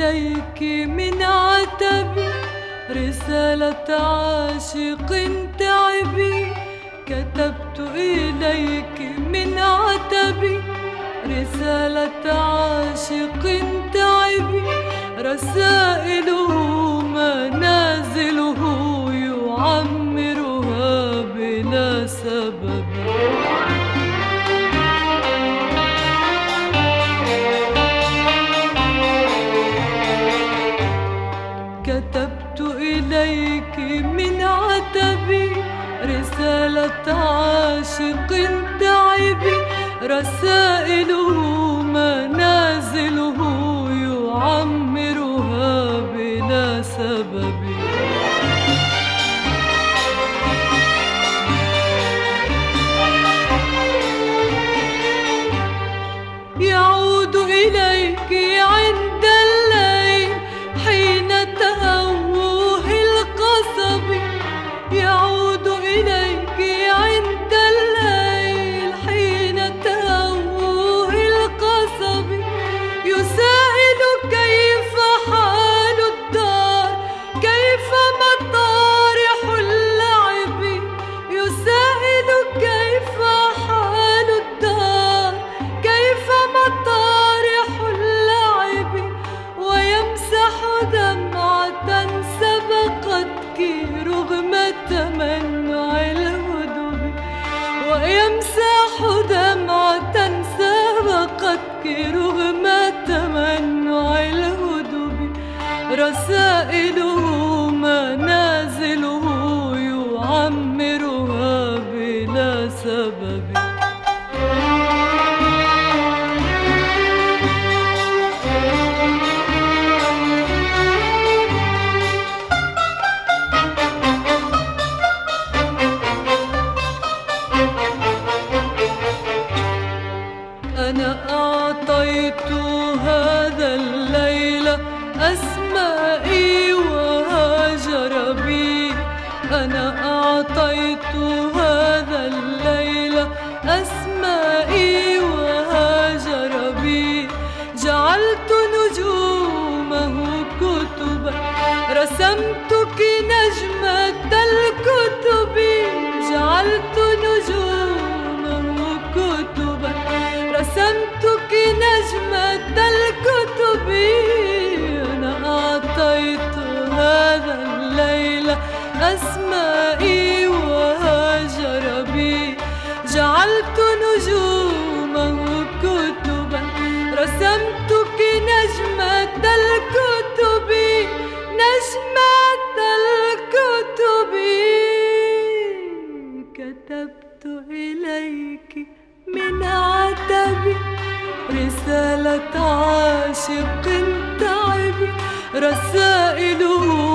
إليك من عتبي رسالة عاشق تعبي. كتبت إليك من عتبي رسالة عاشق تعبي. رسائله منازله يعمرها بلا سبب. كتبت إليك من عتبي رسالة عاشق تعبي. رسائله منازله يعمرها بلا سبب. يعود إليك عند الليل حين تأوه القصب. يعود إليك عند الليل حين تأوه القصب. يسائل كيف حال الدار كيف مطارح اللعب. يسائل كيف حال الدار كيف مطارح اللعب. ويمسح دمعة سبقتك رغم تمنع الهدب. ويمسح دمعة سبقتك رغم تمنع الهدب. رسائله منازله يعمرها بلا سبب. أنا أعطيت هذا الليل أسمائي وهاجر بي. أنا أعطيت هذا الليل أسمائي وهاجر بي. جعلت نجومه كتبا رسمتك نجمة الكتب. جعلت نجومه كتبا رسمتك نجمة الكتب. أنا أعطيت هذا الليل أسمائي وهاجر بي. جعلت نجومه كتبا رسمتك نجمة الكتب. نجمة الكتب. كتبت إليك من عتبي رسالة عاشق تعبي. رسائله